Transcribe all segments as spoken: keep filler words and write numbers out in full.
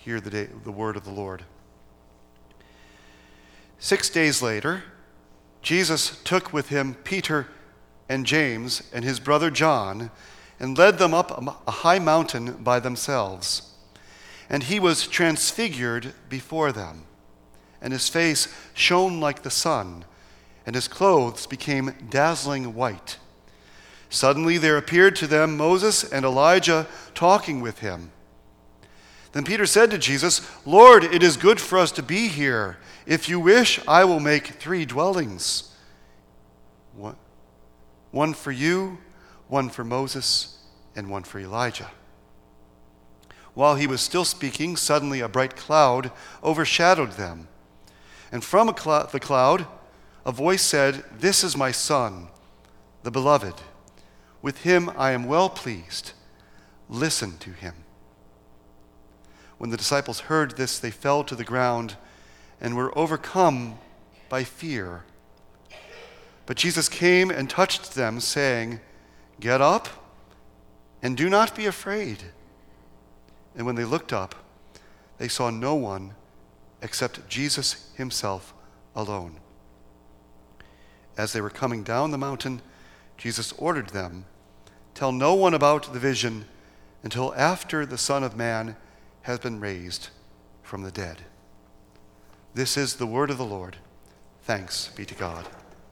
Hear the, day, the word of the Lord. Six days later, Jesus took with him Peter and James and his brother John and led them up a high mountain by themselves. And he was transfigured before them, and his face shone like the sun, and his clothes became dazzling white. Suddenly there appeared to them Moses and Elijah talking with him. Then Peter said to Jesus, "Lord, it is good for us to be here. If you wish, I will make three dwellings. One for you, one for Moses, and one for Elijah." While he was still speaking, suddenly a bright cloud overshadowed them. And from a cl- the cloud, a voice said, "This is my son, the beloved. With him I am well pleased. Listen to him." When the disciples heard this, they fell to the ground and were overcome by fear. But Jesus came and touched them, saying, "Get up and do not be afraid." And when they looked up, they saw no one except Jesus himself alone. As they were coming down the mountain, Jesus ordered them, "Tell no one about the vision until after the Son of Man has been raised from the dead." This is the word of the Lord. Thanks be to God.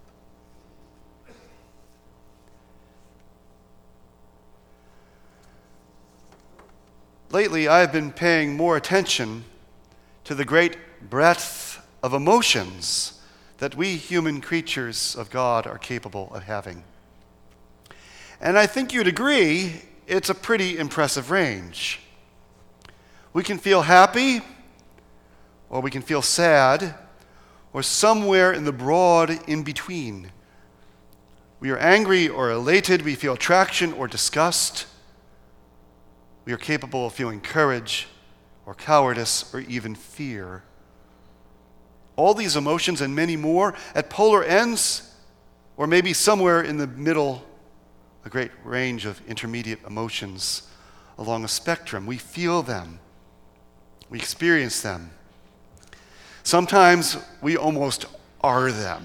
Lately, I have been paying more attention to the great breadth of emotions that we human creatures of God are capable of having. And I think you'd agree it's a pretty impressive range. We can feel happy, or we can feel sad, or somewhere in the broad in between. We are angry or elated, we feel attraction or disgust. We are capable of feeling courage or cowardice or even fear. All these emotions and many more at polar ends, or maybe somewhere in the middle, a great range of intermediate emotions along a spectrum. We feel them. We experience them. Sometimes we almost are them.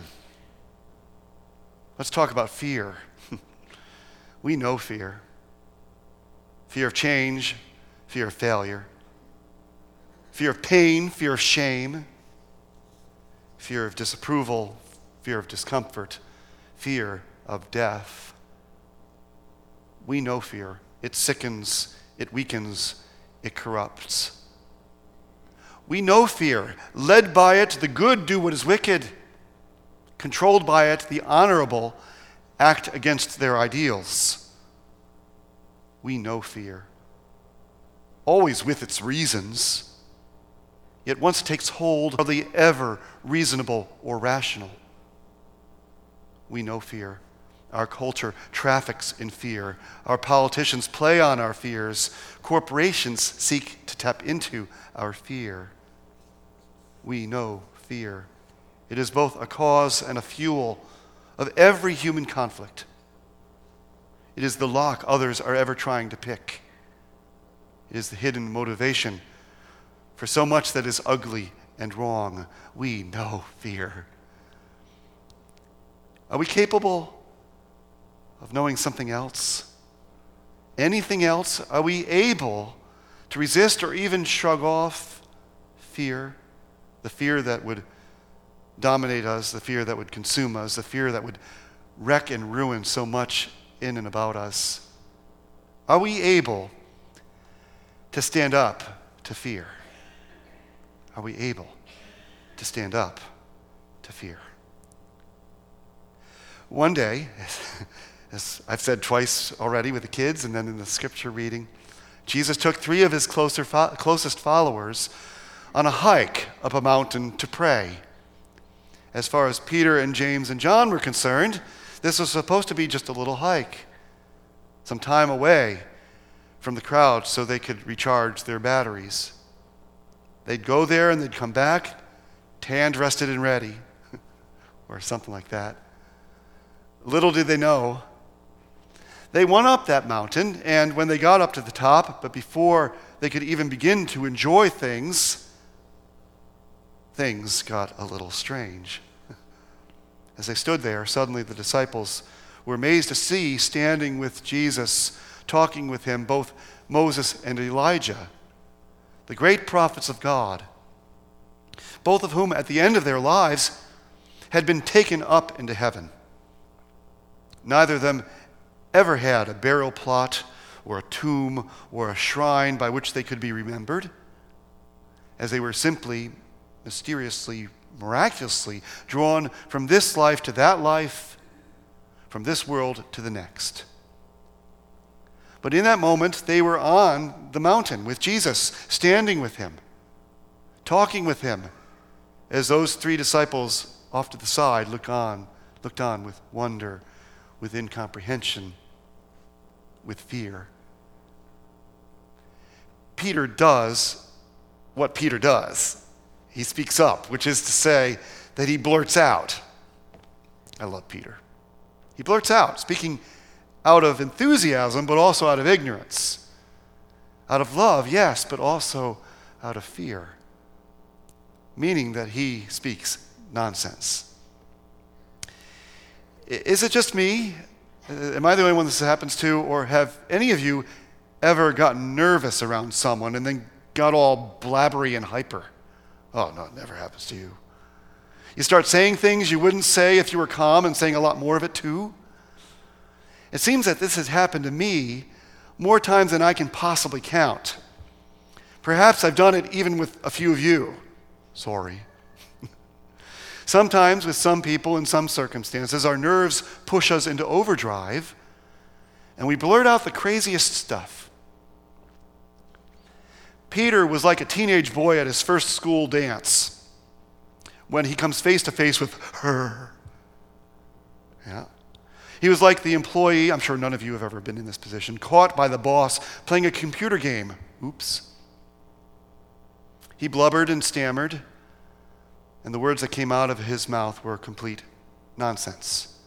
Let's talk about fear. We know fear. Fear of change, fear of failure, fear of pain, fear of shame, fear of disapproval, fear of discomfort, fear of death. We know fear. It sickens, it weakens, it corrupts. We know fear. Led by it, the good do what is wicked. Controlled by it, the honorable act against their ideals. We know fear, always with its reasons, yet once it takes hold, hardly ever reasonable or rational. We know fear. Our culture traffics in fear. Our politicians play on our fears. Corporations seek to tap into our fear. We know fear. It is both a cause and a fuel of every human conflict. It is the lock others are ever trying to pick. It is the hidden motivation for so much that is ugly and wrong. We know fear. Are we capable of knowing something else? Anything else? Are we able to resist or even shrug off fear? The fear that would dominate us, the fear that would consume us, the fear that would wreck and ruin so much in and about us. Are we able to stand up to fear? Are we able to stand up to fear? One day, as I've said twice already with the kids and then in the scripture reading, Jesus took three of his closer fo- closest followers on a hike up a mountain to pray. As far as Peter and James and John were concerned, this was supposed to be just a little hike, some time away from the crowd so they could recharge their batteries. They'd go there and they'd come back, tanned, rested, and ready, or something like that. Little did they know, they went up that mountain, and when they got up to the top, but before they they could even begin to enjoy things, things got a little strange. As they stood there, suddenly the disciples were amazed to see, standing with Jesus, talking with him, both Moses and Elijah, the great prophets of God, both of whom at the end of their lives had been taken up into heaven. Neither of them ever had a burial plot or a tomb or a shrine by which they could be remembered, as they were simply, mysteriously, miraculously drawn from this life to that life, from this world to the next. But in that moment, they were on the mountain with Jesus, standing with him, talking with him, as those three disciples off to the side looked on, looked on with wonder, with incomprehension, with fear. Peter does what Peter does. He speaks up, which is to say that he blurts out. I love Peter. He blurts out, speaking out of enthusiasm, but also out of ignorance. Out of love, yes, but also out of fear. Meaning that he speaks nonsense. Is it just me? Am I the only one this happens to? Or have any of you ever gotten nervous around someone and then got all blabbery and hyper? Oh, no, it never happens to you. You start saying things you wouldn't say if you were calm and saying a lot more of it too. It seems that this has happened to me more times than I can possibly count. Perhaps I've done it even with a few of you. Sorry. Sometimes with some people in some circumstances, our nerves push us into overdrive and we blurt out the craziest stuff. Peter was like a teenage boy at his first school dance when he comes face to face with her. Yeah. He was like the employee, I'm sure none of you have ever been in this position, caught by the boss playing a computer game. Oops. He blubbered and stammered, and the words that came out of his mouth were complete nonsense.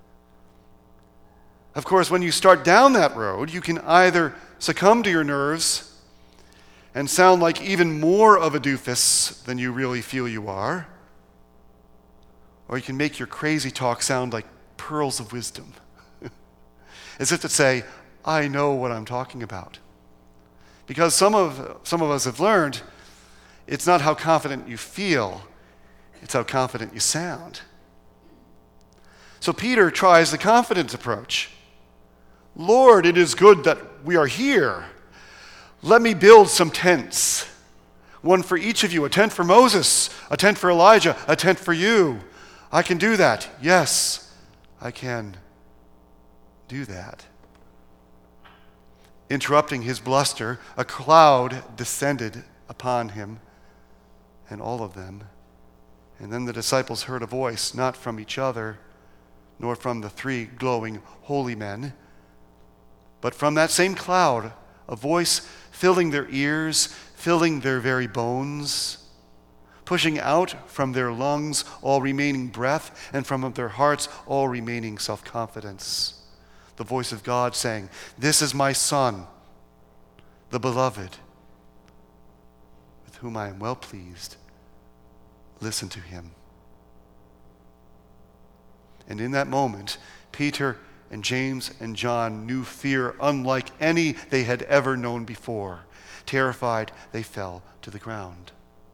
Of course, when you start down that road, you can either succumb to your nerves and sound like even more of a doofus than you really feel you are, or you can make your crazy talk sound like pearls of wisdom, as if to say, I know what I'm talking about. Because some of, some of us have learned it's not how confident you feel, it's how confident you sound. So Peter tries the confident approach. Lord, it is good that we are here. Let me build some tents. One for each of you, a tent for Moses, a tent for Elijah, a tent for you. I can do that. Yes, I can do that. Interrupting his bluster, a cloud descended upon him and all of them. And then the disciples heard a voice, not from each other, nor from the three glowing holy men, but from that same cloud, a voice filling their ears, filling their very bones, pushing out from their lungs all remaining breath, and from their hearts all remaining self-confidence. The voice of God saying, "This is my Son, the beloved, with whom I am well pleased. Listen to him." And in that moment, Peter and James and John knew fear unlike any they had ever known before. Terrified, they fell to the ground.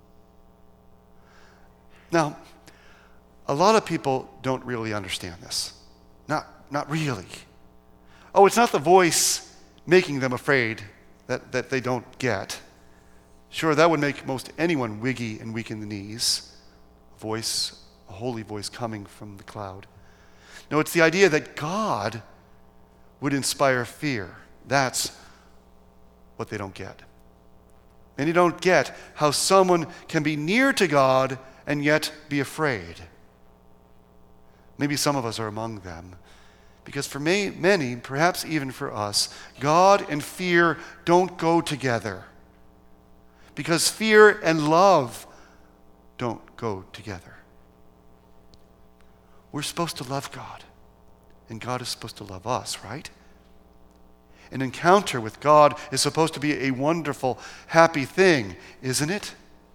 Now, a lot of people don't really understand this. Not, not really. Oh, it's not the voice making them afraid that, that they don't get. Sure, that would make most anyone wiggy and weak in the knees. A voice, a holy voice coming from the cloud. No, it's the idea that God would inspire fear. That's what they don't get. And you don't get how someone can be near to God and yet be afraid. Maybe some of us are among them. Because for may, many, perhaps even for us, God and fear don't go together. Because fear and love don't go together. We're supposed to love God, and God is supposed to love us, right? An encounter with God is supposed to be a wonderful, happy thing, isn't it?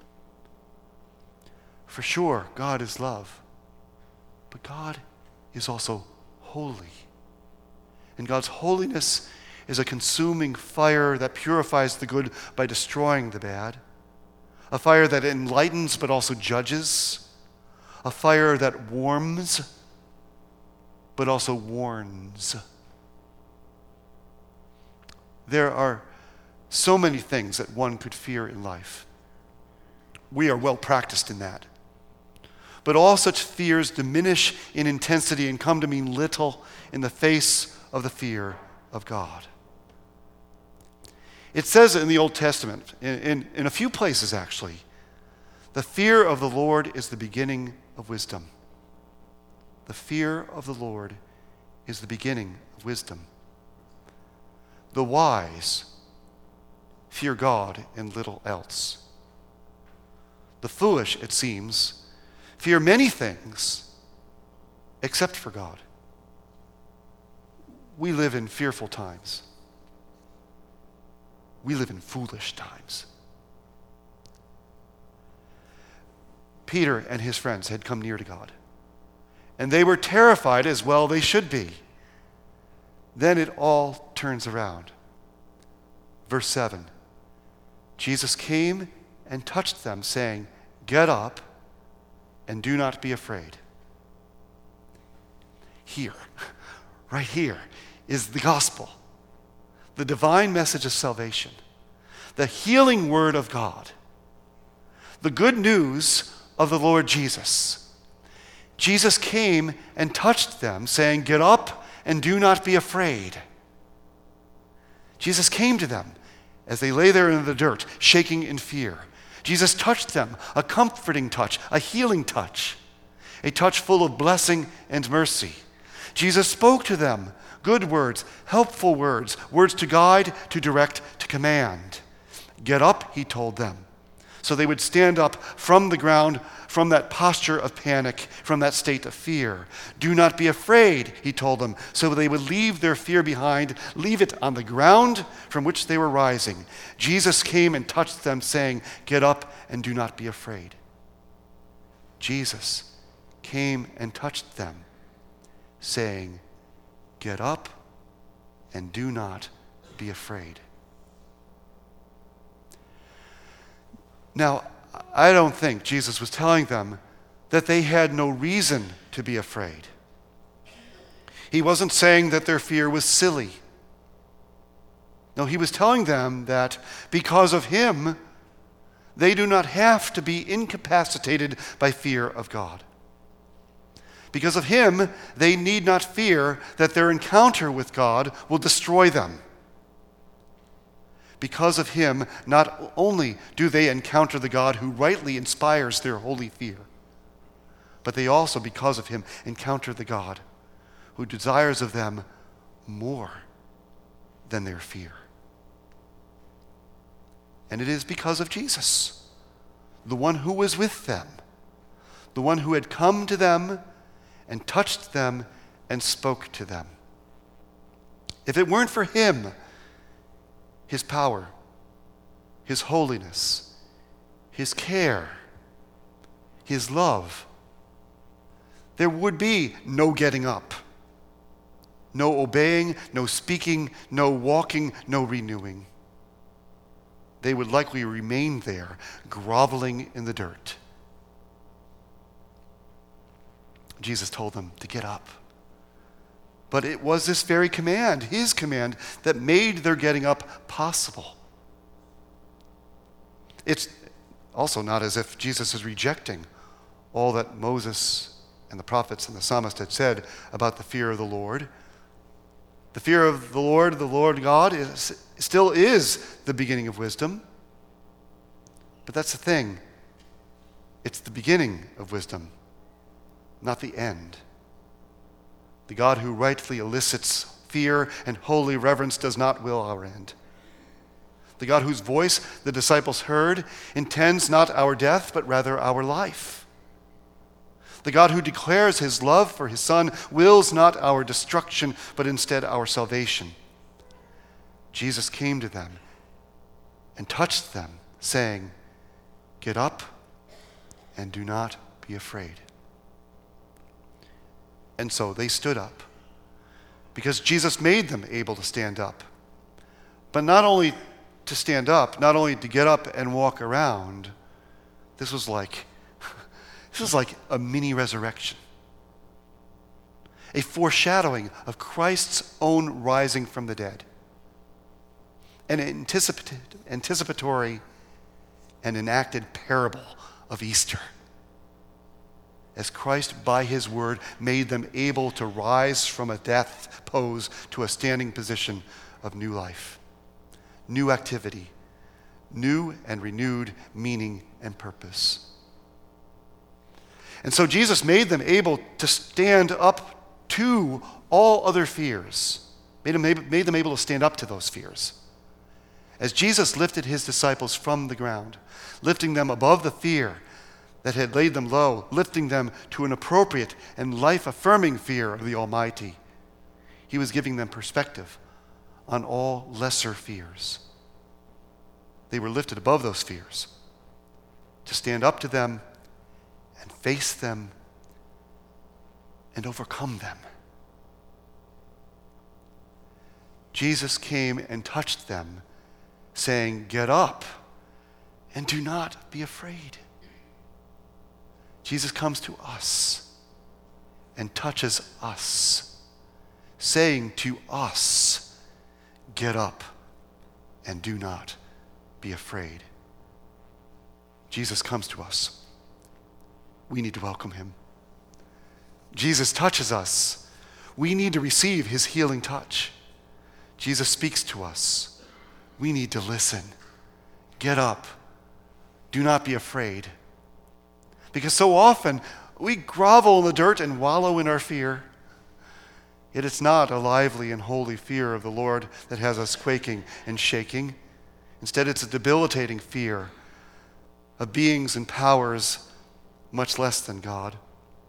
For sure, God is love. But God is also holy. And God's holiness is a consuming fire that purifies the good by destroying the bad. A fire that enlightens but also judges. A fire that warms but also warns. There are so many things that one could fear in life. We are well practiced in that. But all such fears diminish in intensity and come to mean little in the face of the fear of God. It says in the Old Testament, in, in, in a few places actually, the fear of the Lord is the beginning of wisdom. The fear of the Lord is the beginning of wisdom. The wise fear God and little else. The foolish, it seems, fear many things except for God. We live in fearful times. We live in foolish times. Peter and his friends had come near to God, and they were terrified, as well they should be. Then it all turns around. Verse seven, Jesus came and touched them, saying, "Get up and do not be afraid." Here, right here, is the gospel, the divine message of salvation, the healing word of God, the good news of the Lord Jesus. Jesus came and touched them, saying, "Get up and do not be afraid." Jesus came to them as they lay there in the dirt, shaking in fear. Jesus touched them, a comforting touch, a healing touch, a touch full of blessing and mercy. Jesus spoke to them good words, helpful words, words to guide, to direct, to command. "Get up," he told them, so they would stand up from the ground, from that posture of panic, from that state of fear. "Do not be afraid," he told them, so they would leave their fear behind, leave it on the ground from which they were rising. Jesus came and touched them, saying, "Get up and do not be afraid." Jesus came and touched them, saying, "Get up and do not be afraid." Now, I don't think Jesus was telling them that they had no reason to be afraid. He wasn't saying that their fear was silly. No, he was telling them that because of him, they do not have to be incapacitated by fear of God. Because of him, they need not fear that their encounter with God will destroy them. Because of him, not only do they encounter the God who rightly inspires their holy fear, but they also, because of him, encounter the God who desires of them more than their fear. And it is because of Jesus, the one who was with them, the one who had come to them and touched them and spoke to them. If it weren't for him, his power, his holiness, his care, his love, there would be no getting up, no obeying, no speaking, no walking, no renewing. They would likely remain there, groveling in the dirt. Jesus told them to get up. But it was this very command, his command, that made their getting up possible. It's also not as if Jesus is rejecting all that Moses and the prophets and the psalmist had said about the fear of the Lord. The fear of the Lord, the Lord God, is, still is the beginning of wisdom. But that's the thing. It's the beginning of wisdom, not the end. The God who rightly elicits fear and holy reverence does not will our end. The God whose voice the disciples heard intends not our death, but rather our life. The God who declares his love for his Son wills not our destruction, but instead our salvation. Jesus came to them and touched them, saying, "Get up and do not be afraid." And so they stood up, because Jesus made them able to stand up. But not only to stand up, not only to get up and walk around, this was like, this was like a mini resurrection. A foreshadowing of Christ's own rising from the dead. An anticipat- anticipatory and enacted parable of Easter, as Christ, by his word, made them able to rise from a death pose to a standing position of new life, new activity, new and renewed meaning and purpose. And so Jesus made them able to stand up to all other fears, made them, made them able to stand up to those fears. As Jesus lifted his disciples from the ground, lifting them above the fear that had laid them low, lifting them to an appropriate and life-affirming fear of the Almighty, he was giving them perspective on all lesser fears. They were lifted above those fears to stand up to them and face them and overcome them. Jesus came and touched them, saying, "Get up and do not be afraid." Jesus comes to us and touches us, saying to us, "Get up and do not be afraid." Jesus comes to us. We need to welcome him. Jesus touches us. We need to receive his healing touch. Jesus speaks to us. We need to listen. Get up. Do not be afraid. Because so often we grovel in the dirt and wallow in our fear. Yet it's not a lively and holy fear of the Lord that has us quaking and shaking. Instead, it's a debilitating fear of beings and powers much less than God.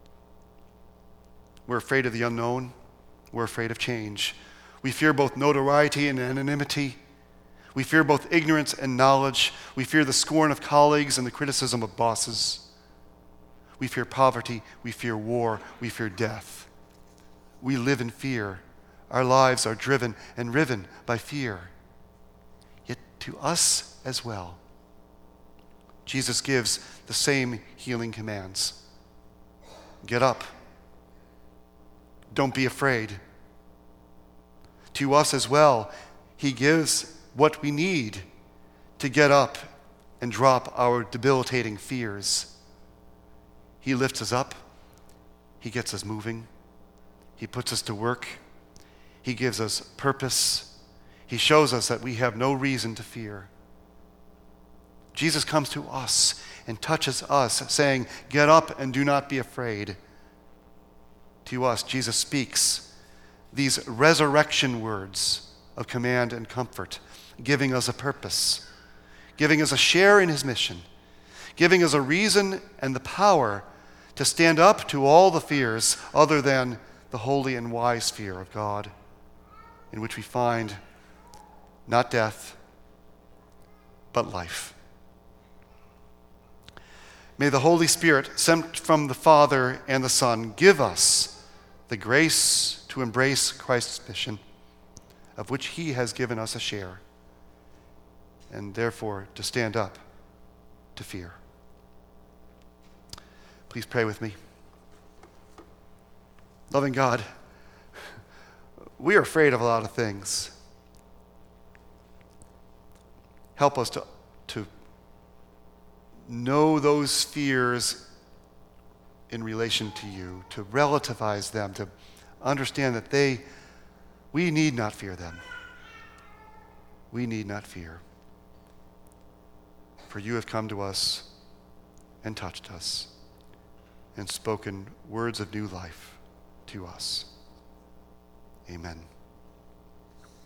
We're afraid of the unknown. We're afraid of change. We fear both notoriety and anonymity. We fear both ignorance and knowledge. We fear the scorn of colleagues and the criticism of bosses. We fear poverty. We fear war. We fear death. We live in fear. Our lives are driven and riven by fear. Yet to us as well, Jesus gives the same healing commands. Get up. Don't be afraid. To us as well, he gives what we need to get up and drop our debilitating fears. He lifts us up. He gets us moving. He puts us to work. He gives us purpose. He shows us that we have no reason to fear. Jesus comes to us and touches us, saying, "Get up and do not be afraid." To us, Jesus speaks these resurrection words of command and comfort, giving us a purpose, giving us a share in his mission, giving us a reason and the power to stand up to all the fears other than the holy and wise fear of God, in which we find not death, but life. May the Holy Spirit, sent from the Father and the Son, give us the grace to embrace Christ's mission, of which he has given us a share, and therefore to stand up to fear. Please pray with me. Loving God, we are afraid of a lot of things. Help us to, to know those fears in relation to you, to relativize them, to understand that they, we need not fear them. We need not fear. For you have come to us and touched us and spoken words of new life to us. Amen.